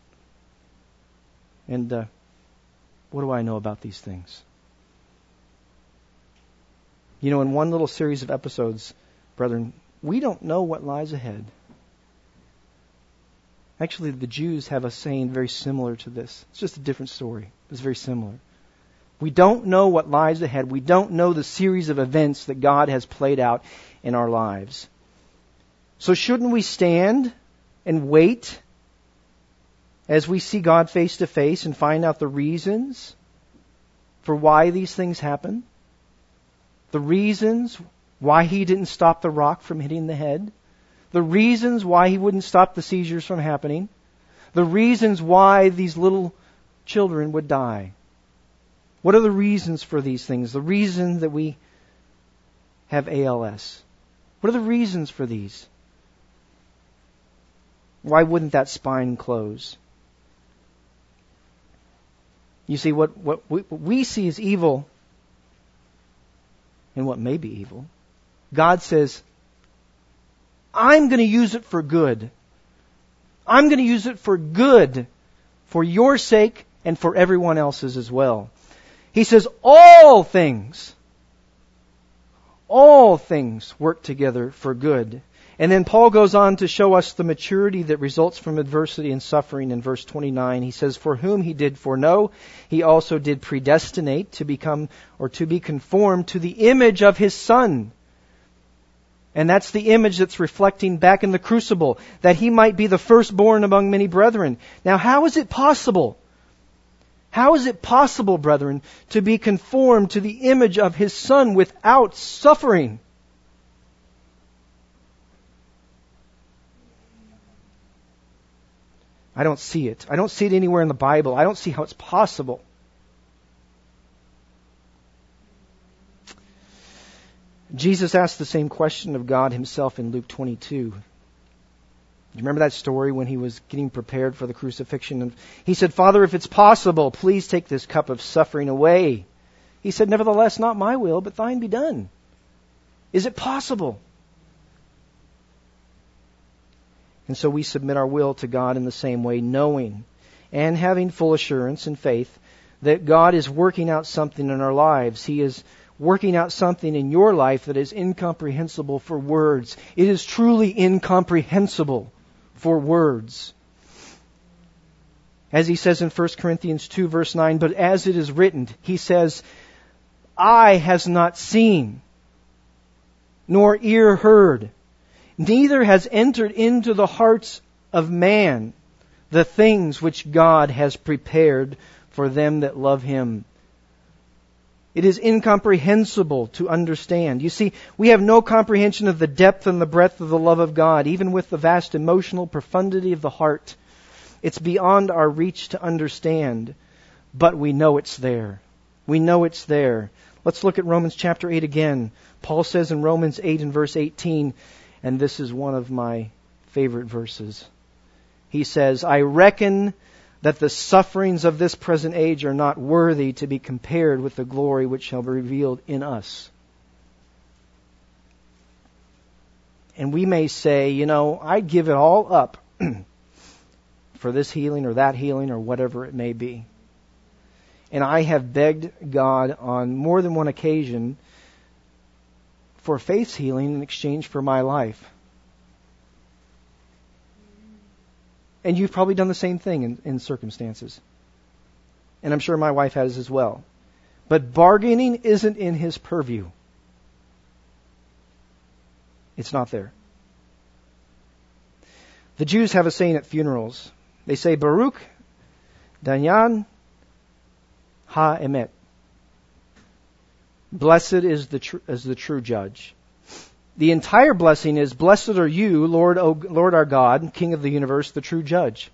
And what do I know about these things? You know, in one little series of episodes, brethren, we don't know what lies ahead. Actually, the Jews have a saying very similar to this. It's just a different story. It's very similar. We don't know what lies ahead. We don't know the series of events that God has played out in our lives. So shouldn't we stand and wait as we see God face to face and find out the reasons for why these things happen? The reasons why He didn't stop the rock from hitting the head? The reasons why He wouldn't stop the seizures from happening? The reasons why these little children would die? What are the reasons for these things? The reason that we have ALS. What are the reasons for these? Why wouldn't that spine close? You see, what we see as evil, and what may be evil, God says, I'm going to use it for good. I'm going to use it for good, for your sake and for everyone else's as well. He says, all things work together for good. And then Paul goes on to show us the maturity that results from adversity and suffering in verse 29. He says, for whom He did foreknow, He also did predestinate to become or to be conformed to the image of His Son. And that's the image that's reflecting back in the crucible, that He might be the firstborn among many brethren. Now, how is it possible? How is it possible, brethren, to be conformed to the image of His Son without suffering? I don't see it. I don't see it anywhere in the Bible. I don't see how it's possible. Jesus asked the same question of God Himself in Luke 22. You remember that story when He was getting prepared for the crucifixion? And He said, Father, if it's possible, please take this cup of suffering away. He said, nevertheless, not my will, but thine be done. Is it possible? And so we submit our will to God in the same way, knowing and having full assurance and faith that God is working out something in our lives. He is working out something in your life that is incomprehensible for words. It is truly incomprehensible for words. As he says in 1 Corinthians 2 verse 9, but as it is written, he says, eye has not seen, nor ear heard, neither has entered into the hearts of man the things which God has prepared for them that love Him. It is incomprehensible to understand. You see, we have no comprehension of the depth and the breadth of the love of God, even with the vast emotional profundity of the heart. It's beyond our reach to understand, but we know it's there. We know it's there. Let's look at Romans chapter 8 again. Paul says in Romans 8 and verse 18, and this is one of my favorite verses. He says, I reckon that the sufferings of this present age are not worthy to be compared with the glory which shall be revealed in us. And we may say, I'd give it all up for this healing or that healing or whatever it may be. And I have begged God on more than one occasion for faith's healing in exchange for my life. And you've probably done the same thing in circumstances. And I'm sure my wife has as well. But bargaining isn't in His purview. It's not there. The Jews have a saying at funerals. They say, Baruch Dayan Ha-emet. Blessed is the true judge. The entire blessing is, blessed are you, Lord our God, King of the universe, the true judge.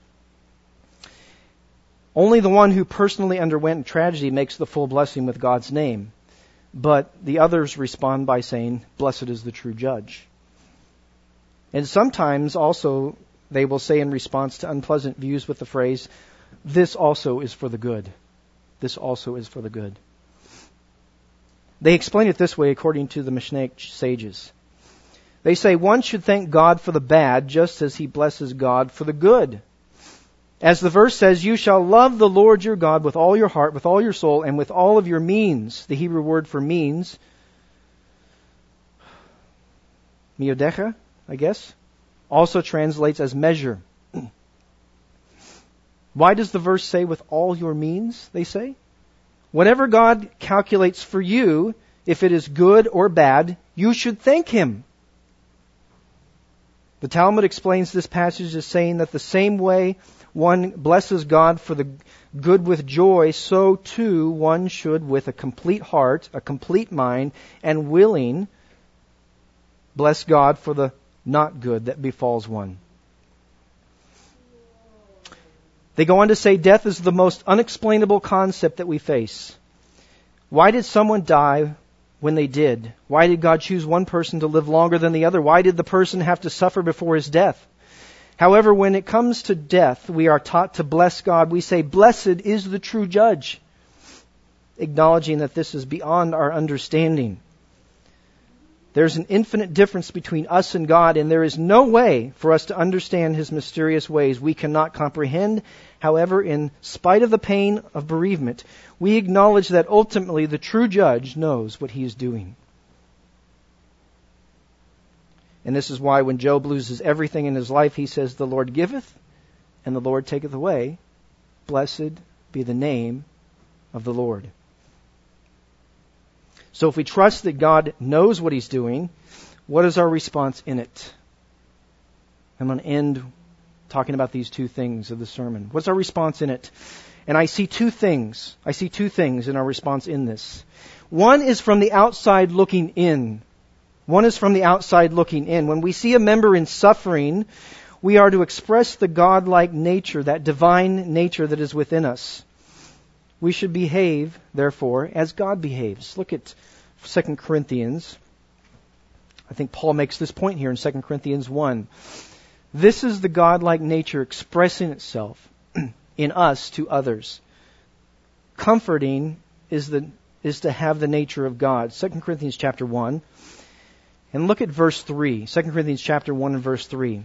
Only the one who personally underwent tragedy makes the full blessing with God's name. But the others respond by saying, blessed is the true judge. And sometimes also they will say in response to unpleasant views with the phrase, this also is for the good. This also is for the good. They explain it this way according to the Mishnaic sages. They say one should thank God for the bad just as he blesses God for the good. As the verse says, you shall love the Lord your God with all your heart, with all your soul, and with all of your means. The Hebrew word for means Miodecha, I guess, also translates as measure. Why does the verse say with all your means, they say? Whatever God calculates for you, if it is good or bad, you should thank Him. The Talmud explains this passage as saying that the same way one blesses God for the good with joy, so too one should with a complete heart, a complete mind, and willing bless God for the not good that befalls one. They go on to say death is the most unexplainable concept that we face. Why did someone die when they did? Why did God choose one person to live longer than the other? Why did the person have to suffer before his death? However, when it comes to death, we are taught to bless God. We say, "Blessed is the true judge," acknowledging that this is beyond our understanding. There's an infinite difference between us and God, and there is no way for us to understand His mysterious ways. We cannot comprehend. However, in spite of the pain of bereavement, we acknowledge that ultimately the true judge knows what he is doing. And this is why when Job loses everything in his life, he says, "The Lord giveth, and the Lord taketh away. Blessed be the name of the Lord." So if we trust that God knows what He's doing, what is our response in it? I'm going to end talking about these two things of the sermon. What's our response in it? And I see two things. I see two things in our response in this. One is from the outside looking in. One is from the outside looking in. When we see a member in suffering, we are to express the God-like nature, that divine nature that is within us. We should behave, therefore, as God behaves. Look at 2 Corinthians. I think Paul makes this point here in 2 Corinthians 1. This is the God-like nature expressing itself in us to others. Comforting is to have the nature of God. 2 Corinthians chapter 1. And look at verse 3. 2 Corinthians chapter 1 and verse 3.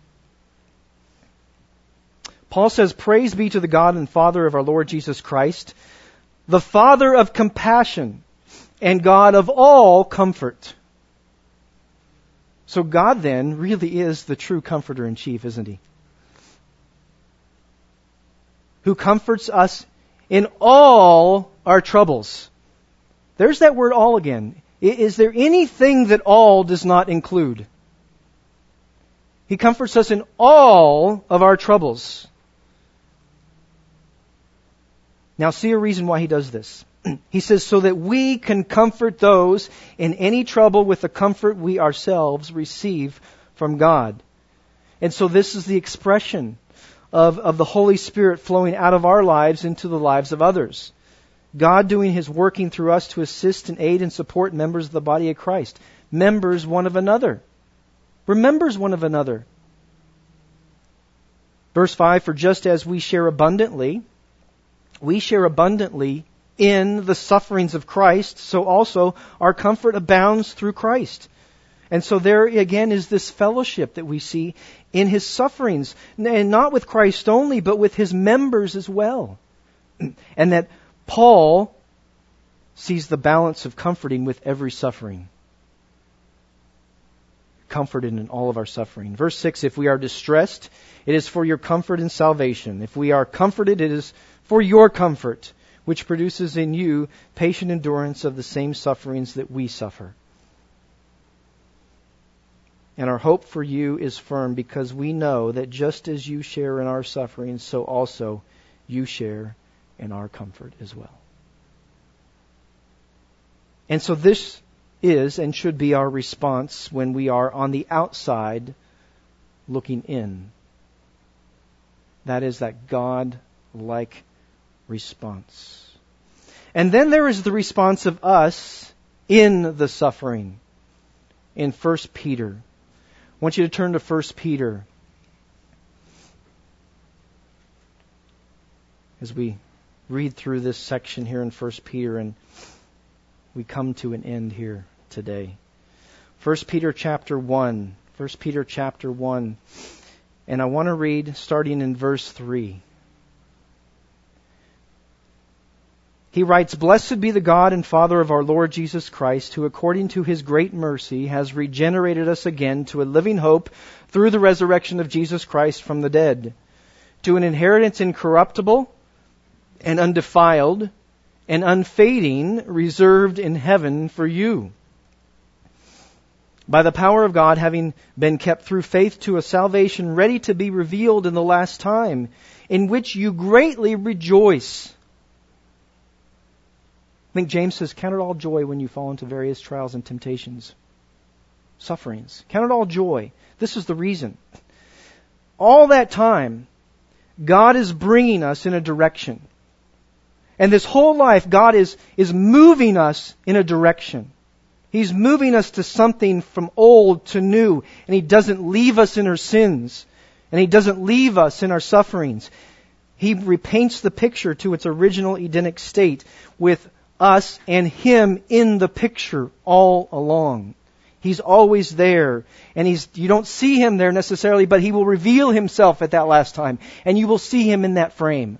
Paul says, "Praise be to the God and Father of our Lord Jesus Christ, the Father of compassion and God of all comfort." So God then really is the true comforter in chief, isn't He? Who comforts us in all our troubles. There's that word all again. Is there anything that all does not include? He comforts us in all of our troubles. Now see a reason why He does this. He says, so that we can comfort those in any trouble with the comfort we ourselves receive from God. And so this is the expression of the Holy Spirit flowing out of our lives into the lives of others. God doing His working through us to assist and aid and support members of the body of Christ. Members one of another. We're members one of another. Verse 5, "For just as we share abundantly in the sufferings of Christ, so also our comfort abounds through Christ." And so there again is this fellowship that we see in His sufferings, and not with Christ only, but with His members as well. And that Paul sees the balance of comforting with every suffering. Comforted in all of our suffering. Verse 6, "If we are distressed, it is for your comfort and salvation. If we are comforted, it is for your comfort, which produces in you patient endurance of the same sufferings that we suffer. And our hope for you is firm, because we know that just as you share in our sufferings, so also you share in our comfort as well." And so this is and should be our response when we are on the outside looking in. That is that God-like response. And then there is the response of us in the suffering. In 1 Peter. I want you to turn to 1 Peter. As we read through this section here in 1 Peter, and we come to an end here today. 1 Peter chapter 1. 1 Peter chapter 1. And I want to read starting in verse 3. He writes, "Blessed be the God and Father of our Lord Jesus Christ, who according to His great mercy has regenerated us again to a living hope through the resurrection of Jesus Christ from the dead, to an inheritance incorruptible and undefiled and unfading, reserved in heaven for you, by the power of God, having been kept through faith to a salvation ready to be revealed in the last time, in which you greatly rejoice." I think James says, count it all joy when you fall into various trials and temptations, sufferings. Count it all joy. This is the reason. All that time, God is bringing us in a direction. And this whole life, God is moving us in a direction. He's moving us to something from old to new. And He doesn't leave us in our sins. And He doesn't leave us in our sufferings. He repaints the picture to its original Edenic state with us and Him in the picture all along. He's always there. And you don't see Him there necessarily, but He will reveal Himself at that last time. And you will see Him in that frame.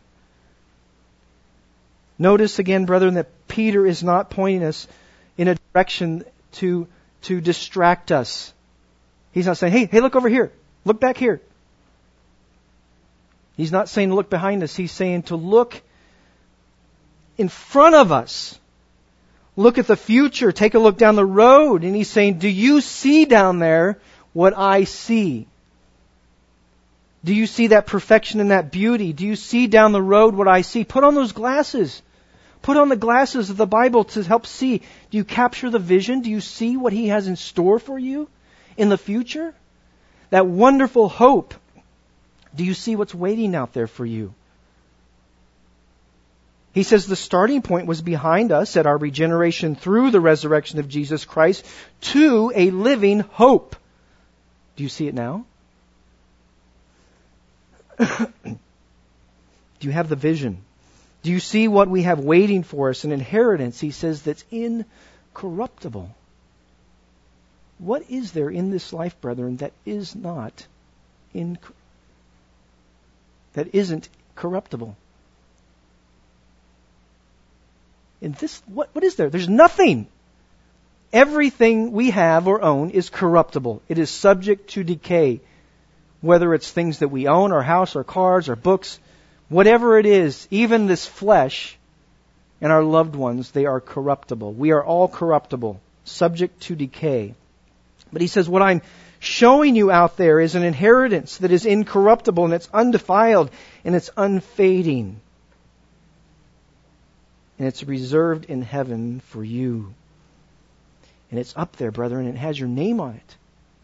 Notice again, brethren, that Peter is not pointing us in a direction to distract us. He's not saying, hey, look over here. Look back here. He's not saying to look behind us. He's saying to look in front of us. Look at the future. Take a look down the road. And He's saying, do you see down there what I see? Do you see that perfection and that beauty? Do you see down the road what I see? Put on those glasses. Put on the glasses of the Bible to help see. Do you capture the vision? Do you see what He has in store for you in the future? That wonderful hope. Do you see what's waiting out there for you? He says the starting point was behind us at our regeneration through the resurrection of Jesus Christ to a living hope. Do you see it now? Do you have the vision? Do you see what we have waiting for us? An inheritance, he says, that's incorruptible. What is there in this life, brethren, that isn't corruptible? In this, what is there? There's nothing. Everything we have or own is corruptible. It is subject to decay. Whether it's things that we own, our house, our cars, our books, whatever it is, even this flesh and our loved ones, they are corruptible. We are all corruptible, subject to decay. But he says, what I'm showing you out there is an inheritance that is incorruptible and it's undefiled and it's unfading. And it's reserved in heaven for you. And it's up there, brethren, and it has your name on it.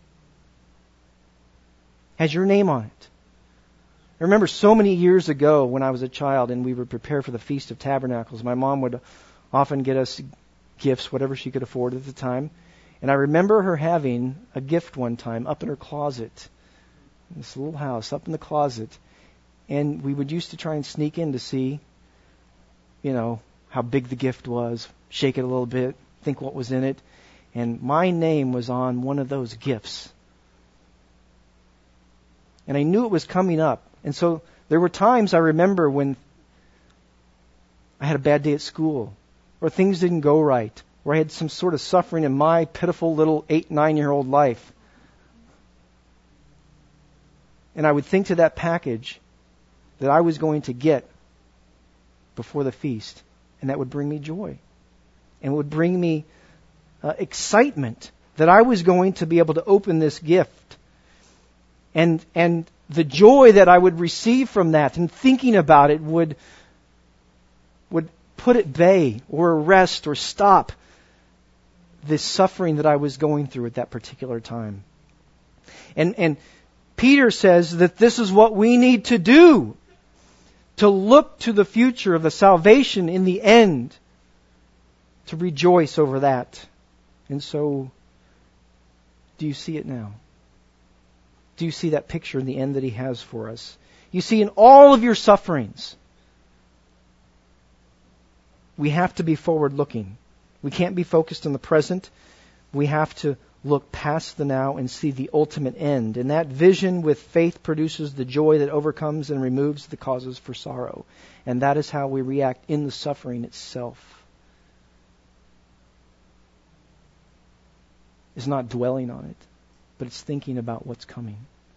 Has your name on it. I remember so many years ago when I was a child and we would prepare for the Feast of Tabernacles, my mom would often get us gifts, whatever she could afford at the time. And I remember her having a gift one time up in her closet, in this little house, up in the closet. And we would used to try and sneak in to see, how big the gift was, shake it a little bit, think what was in it. And my name was on one of those gifts. And I knew it was coming up. And so there were times I remember when I had a bad day at school, or things didn't go right, or I had some sort of suffering in my pitiful little 8-9-year-old life. And I would think to that package that I was going to get before the feast, and that would bring me joy. And it would bring me excitement that I was going to be able to open this gift. And the joy that I would receive from that and thinking about it would put at bay or arrest or stop this suffering that I was going through at that particular time. And Peter says that this is what we need to do, to look to the future of the salvation in the end, to rejoice over that. And so, do you see it now? Do you see that picture in the end that He has for us? You see, in all of your sufferings, we have to be forward-looking. We can't be focused on the present. We have to look past the now and see the ultimate end. And that vision with faith produces the joy that overcomes and removes the causes for sorrow. And that is how we react in the suffering itself. It's not dwelling on it, but it's thinking about what's coming.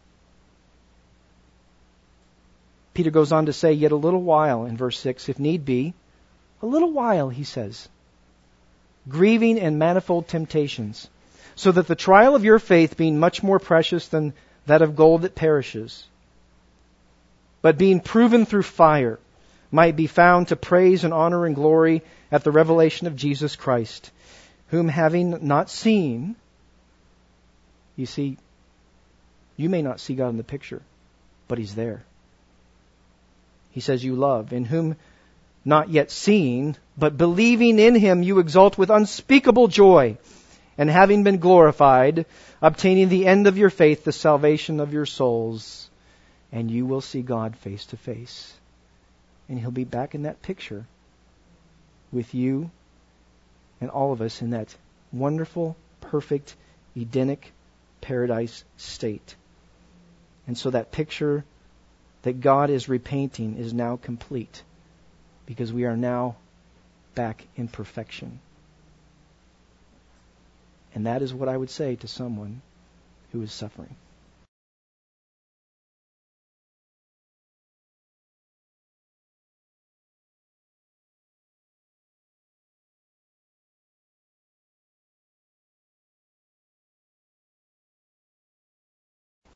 Peter goes on to say, yet a little while, in verse 6, if need be, a little while, he says, grieving and manifold temptations, so that the trial of your faith, being much more precious than that of gold that perishes, but being proven through fire, might be found to praise and honor and glory at the revelation of Jesus Christ, whom having not seen, you see, you may not see God in the picture, but He's there. He says you love, in whom not yet seeing, but believing in Him, you exult with unspeakable joy, and having been glorified, obtaining the end of your faith, the salvation of your souls, and you will see God face to face. And He'll be back in that picture with you and all of us in that wonderful, perfect, Edenic paradise state. And so that picture that God is repainting is now complete, because we are now back in perfection. And that is what I would say to someone who is suffering.